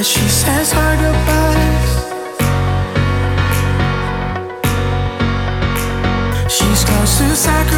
she says her goodbyes. She starts to sacrifice.